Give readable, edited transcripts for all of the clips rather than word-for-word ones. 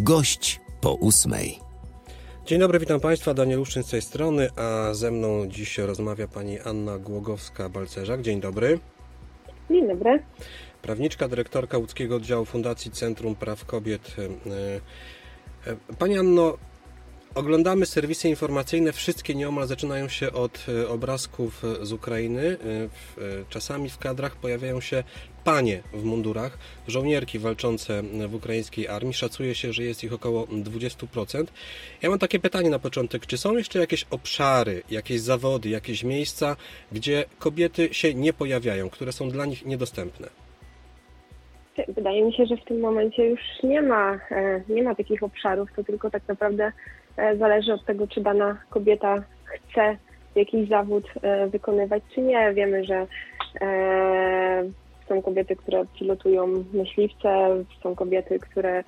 Gość po 8. Dzień dobry, witam Państwa. Daniel Uszczyn z tej strony, a ze mną dziś rozmawia pani Anna Głogowska-Balcerzak. Dzień dobry. Dzień dobry. Prawniczka, dyrektorka łódzkiego oddziału Fundacji Centrum Praw Kobiet. Pani Anno, oglądamy serwisy informacyjne, wszystkie nieomal zaczynają się od obrazków z Ukrainy. Czasami w kadrach pojawiają się panie w mundurach, żołnierki walczące w ukraińskiej armii. Szacuje się, że jest ich około 20%. Ja mam takie pytanie na początek. Czy są jeszcze jakieś obszary, jakieś zawody, jakieś miejsca, gdzie kobiety się nie pojawiają, które są dla nich niedostępne? Wydaje mi się, że w tym momencie już nie ma takich obszarów. To tylko tak naprawdę zależy od tego, czy dana kobieta chce jakiś zawód wykonywać, czy nie. Wiemy, że są kobiety, które pilotują myśliwce, są kobiety, które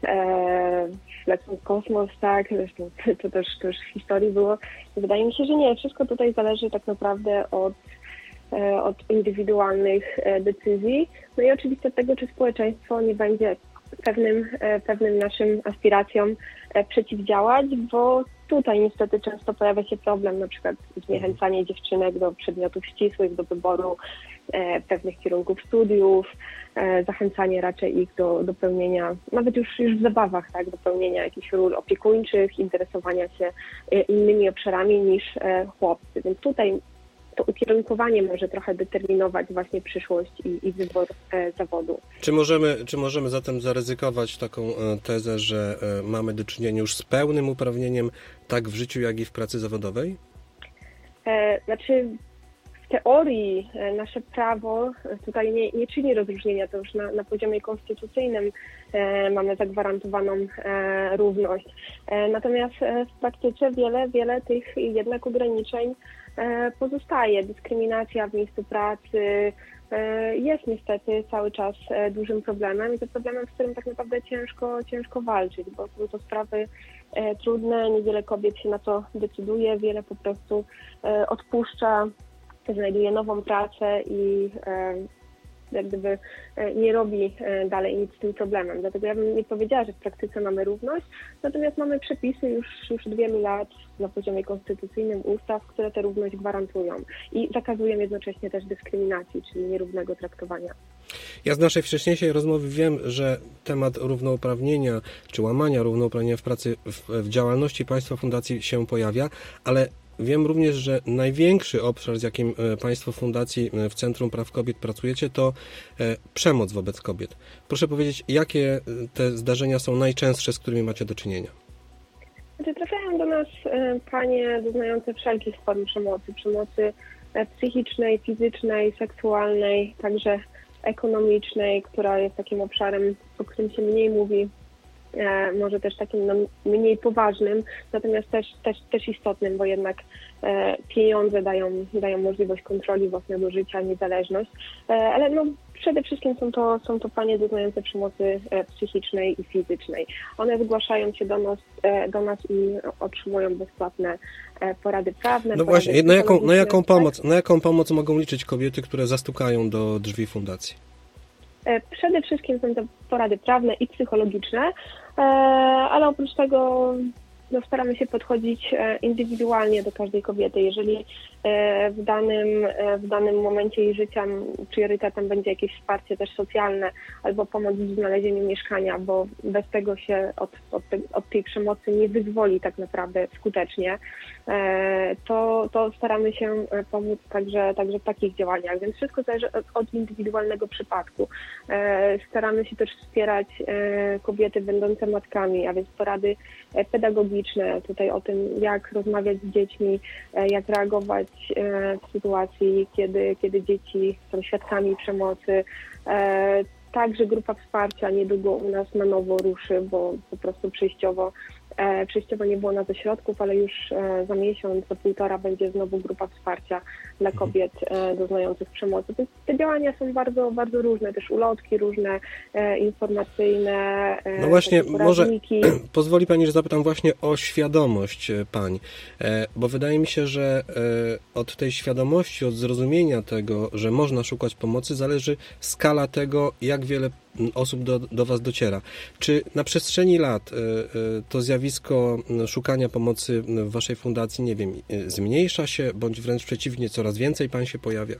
lecą w kosmos, tak, zresztą to też w historii było. Wydaje mi się, że nie. Wszystko tutaj zależy tak naprawdę od indywidualnych decyzji. No i oczywiście od tego, czy społeczeństwo nie będzie pewnym naszym aspiracjom przeciwdziałać, bo tutaj niestety często pojawia się problem, na przykład zniechęcanie dziewczynek do przedmiotów ścisłych, do wyboru pewnych kierunków studiów, zachęcanie raczej ich do pełnienia, nawet już w zabawach, tak, do pełnienia jakichś ról opiekuńczych, interesowania się innymi obszarami niż chłopcy. Więc tutaj to ukierunkowanie może trochę determinować właśnie przyszłość i wybór zawodu. Czy możemy zatem zaryzykować taką tezę, że mamy do czynienia już z pełnym uprawnieniem tak w życiu, jak i w pracy zawodowej? Znaczy w teorii nasze prawo tutaj nie czyni rozróżnienia, to już na poziomie konstytucyjnym mamy zagwarantowaną równość. Natomiast w praktyce wiele tych jednak ograniczeń pozostaje. Dyskryminacja w miejscu pracy jest niestety cały czas dużym problemem i to problemem, z którym tak naprawdę ciężko walczyć, bo są to sprawy trudne, niewiele kobiet się na to decyduje, wiele po prostu odpuszcza, znajduje nową pracę i jak gdyby nie robi dalej nic z tym problemem. Dlatego ja bym nie powiedziała, że w praktyce mamy równość, natomiast mamy przepisy już od wielu lat na poziomie konstytucyjnym ustaw, które tę równość gwarantują i zakazują jednocześnie też dyskryminacji, czyli nierównego traktowania. Ja z naszej wcześniejszej rozmowy wiem, że temat równouprawnienia czy łamania równouprawnienia w pracy w działalności Państwa Fundacji się pojawia, ale wiem również, że największy obszar, z jakim Państwo Fundacji w Centrum Praw Kobiet pracujecie, to przemoc wobec kobiet. Proszę powiedzieć, jakie te zdarzenia są najczęstsze, z którymi macie do czynienia? Trafiają do nas panie doznające wszelkich form przemocy psychicznej, fizycznej, seksualnej, także ekonomicznej, która jest takim obszarem, o którym się mniej mówi, może też takim mniej poważnym, natomiast też istotnym, bo jednak pieniądze dają możliwość kontroli własnego życia, niezależność, ale przede wszystkim są to panie doznające przemocy psychicznej i fizycznej. One zgłaszają się do nas i otrzymują bezpłatne porady prawne. No właśnie, na jaką pomoc mogą liczyć kobiety, które zastukają do drzwi fundacji? Przede wszystkim są to porady prawne i psychologiczne, ale oprócz tego staramy się podchodzić indywidualnie do każdej kobiety. Jeżeli w danym momencie jej życia priorytetem będzie jakieś wsparcie też socjalne albo pomoc w znalezieniu mieszkania, bo bez tego się od tej przemocy nie wyzwoli tak naprawdę skutecznie, to staramy się pomóc także w takich działaniach, więc wszystko zależy od indywidualnego przypadku. Staramy się też wspierać kobiety będące matkami, a więc porady pedagogiczne, tutaj o tym, jak rozmawiać z dziećmi, jak reagować w sytuacji, kiedy dzieci są świadkami przemocy. Także grupa wsparcia niedługo u nas na nowo ruszy, bo po prostu przejściowo nie było na to środków, ale już za miesiąc, za półtora będzie znowu grupa wsparcia dla kobiet doznających przemocy. Więc te działania są bardzo, bardzo różne, też ulotki różne, informacyjne, no właśnie, poradniki. Może pozwoli Pani, że zapytam właśnie o świadomość pań, bo wydaje mi się, że od tej świadomości, od zrozumienia tego, że można szukać pomocy, zależy skala tego, jak wiele osób do Was dociera. Czy na przestrzeni lat to zjawisko szukania pomocy w Waszej fundacji, nie wiem, zmniejsza się, bądź wręcz przeciwnie, coraz więcej Pań się pojawia?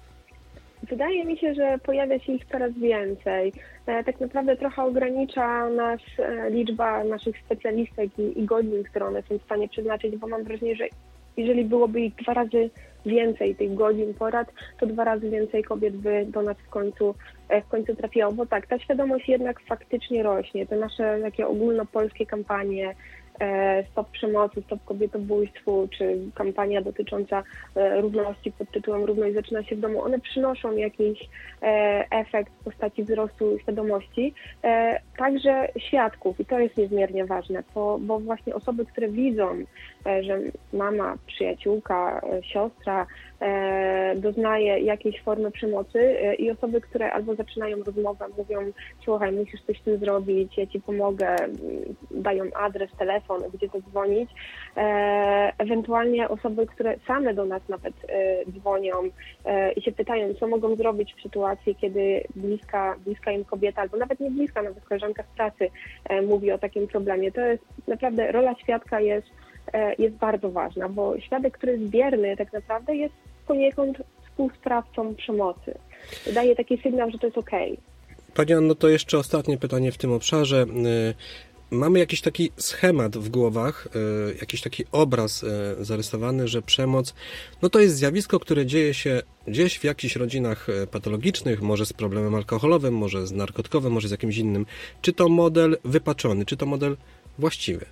Wydaje mi się, że pojawia się ich coraz więcej. Tak naprawdę trochę ogranicza nas liczba naszych specjalistek i godzin, które one są w stanie przeznaczyć, bo mam wrażenie, że jeżeli byłoby ich 2 razy więcej tych godzin porad, to 2 razy więcej kobiet by do nas w końcu trafiało. Bo tak, ta świadomość jednak faktycznie rośnie. Te nasze takie ogólnopolskie kampanie Stop Przemocy, Stop Kobietobójstwu, czy kampania dotycząca równości pod tytułem Równość zaczyna się w domu, one przynoszą jakiś efekt w postaci wzrostu świadomości, także świadków, i to jest niezmiernie ważne, bo właśnie osoby, które widzą, że mama, przyjaciółka, siostra doznaje jakiejś formy przemocy i osoby, które albo zaczynają rozmowę, mówią: słuchaj, musisz coś z tym zrobić, ja ci pomogę, dają adres, telefon, gdzie zadzwonić. Ewentualnie osoby, które same do nas nawet dzwonią i się pytają, co mogą zrobić w sytuacji, kiedy bliska im kobieta, albo nawet nie bliska, nawet koleżanka z pracy mówi o takim problemie. To jest naprawdę, rola świadka jest bardzo ważna, bo świadek, który jest bierny, tak naprawdę jest poniekąd współsprawcą przemocy. Daje taki sygnał, że to jest okej. Pani Anno, to jeszcze ostatnie pytanie w tym obszarze. Mamy jakiś taki schemat w głowach, jakiś taki obraz zarysowany, że przemoc, no to jest zjawisko, które dzieje się gdzieś w jakichś rodzinach patologicznych, może z problemem alkoholowym, może z narkotykowym, może z jakimś innym. Czy to model wypaczony, czy to model właściwy?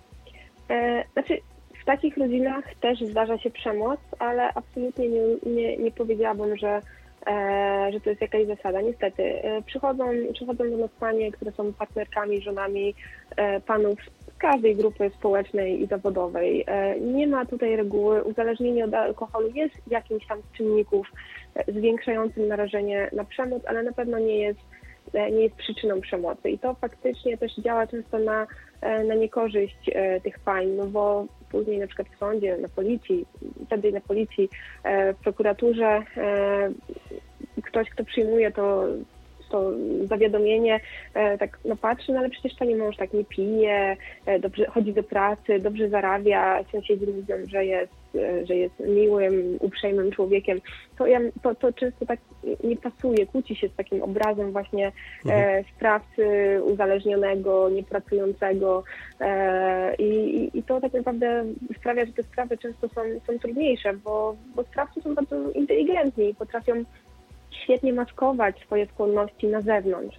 Znaczy, w takich rodzinach też zdarza się przemoc, ale absolutnie nie powiedziałabym, że to jest jakaś zasada. Niestety, przychodzą do nas panie, które są partnerkami, żonami panów z każdej grupy społecznej i zawodowej. Nie ma tutaj reguły. Uzależnienie od alkoholu jest jakimś tam z czynników zwiększającym narażenie na przemoc, ale na pewno nie jest przyczyną przemocy. I to faktycznie też działa często na niekorzyść tych pań, no bo później na przykład w sądzie, na policji, w prokuraturze ktoś, kto przyjmuje to zawiadomienie, tak patrzy, no ale przecież pani mąż tak nie pije, dobrze chodzi do pracy, dobrze zarabia, sąsiedzi mówią, że jest miłym, uprzejmym człowiekiem. To często tak nie pasuje, kłóci się z takim obrazem właśnie sprawcy uzależnionego, niepracującego i to tak naprawdę sprawia, że te sprawy często są trudniejsze, bo sprawcy są bardzo inteligentni i potrafią świetnie maskować swoje skłonności na zewnątrz.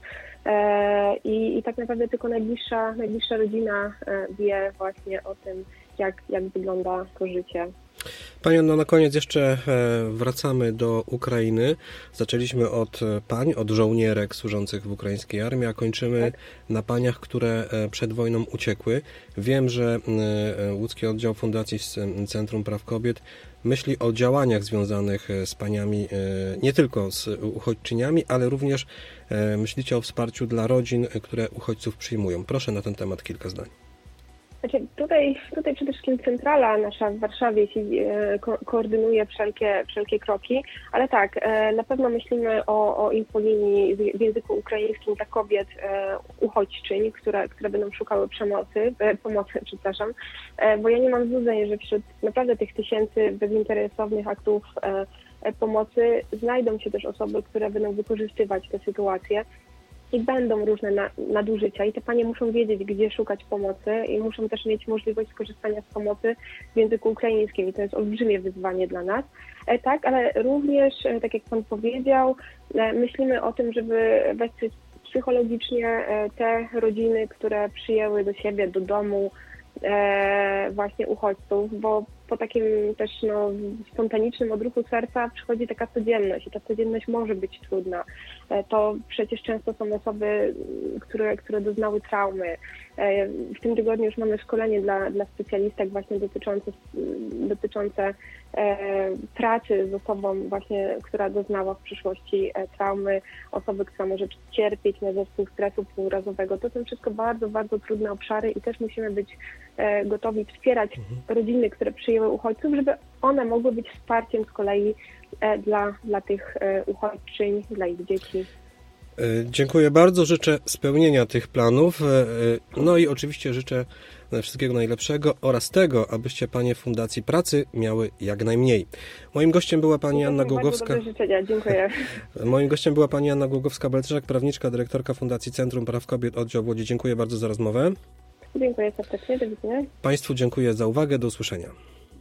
I tak naprawdę tylko najbliższa rodzina wie właśnie o tym, jak wygląda to życie. Pani Anno, na koniec jeszcze wracamy do Ukrainy. Zaczęliśmy od pań, od żołnierek służących w ukraińskiej armii, a kończymy na paniach, które przed wojną uciekły. Wiem, że Łódzki Oddział Fundacji Centrum Praw Kobiet myśli o działaniach związanych z paniami, nie tylko z uchodźczyniami, ale również myślicie o wsparciu dla rodzin, które uchodźców przyjmują. Proszę na ten temat kilka zdań. Znaczy, tutaj przede wszystkim centrala nasza w Warszawie koordynuje wszelkie kroki, ale tak, na pewno myślimy o infolinii w języku ukraińskim dla kobiet uchodźczyń, które będą szukały pomocy, bo ja nie mam złudzeń, że wśród naprawdę tych tysięcy bezinteresownych aktów pomocy znajdą się też osoby, które będą wykorzystywać tę sytuację. I będą różne nadużycia i te panie muszą wiedzieć, gdzie szukać pomocy i muszą też mieć możliwość skorzystania z pomocy w języku ukraińskim i to jest olbrzymie wyzwanie dla nas. Tak, ale również, tak jak pan powiedział, myślimy o tym, żeby wesprzeć psychologicznie te rodziny, które przyjęły do siebie, do domu właśnie uchodźców, bo po takim też spontanicznym odruchu serca przychodzi taka codzienność i ta codzienność może być trudna. To przecież często są osoby, które doznały traumy. W tym tygodniu już mamy szkolenie dla specjalistek właśnie dotyczące pracy z osobą właśnie, która doznała w przyszłości traumy, osoby, która może cierpieć na zespół stresu półrazowego. To są wszystko bardzo, bardzo trudne obszary i też musimy być gotowi wspierać rodziny, które przyjęły uchodźców, żeby one mogły być wsparciem z kolei dla tych uchodźczyń, dla ich dzieci. Dziękuję bardzo, życzę spełnienia tych planów, no i oczywiście życzę wszystkiego najlepszego oraz tego, abyście Panie w Fundacji Pracy miały jak najmniej. Moim gościem była Pani Anna Głogowska. Bardzo dobre życzenia, dziękuję. Moim gościem była Pani Anna Głogowska-Balcerzak, prawniczka, dyrektorka Fundacji Centrum Praw Kobiet, oddział w Łodzi. Dziękuję bardzo za rozmowę. Dziękuję serdecznie, do widzenia. Państwu dziękuję za uwagę, do usłyszenia.